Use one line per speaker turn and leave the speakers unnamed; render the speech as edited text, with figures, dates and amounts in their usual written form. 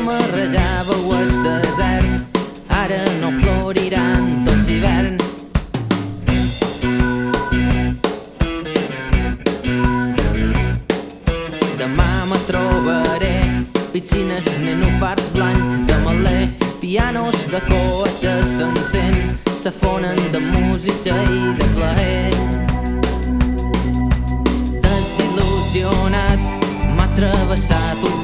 m'arrellàveu el desert, ara no floriran tot l'hivern. Demà me trobaré piscines, nenúfars blancs de maler, pianos de coet s'encén, s'afonen de música i de plaer. Desil·lusionat m'ha travessat un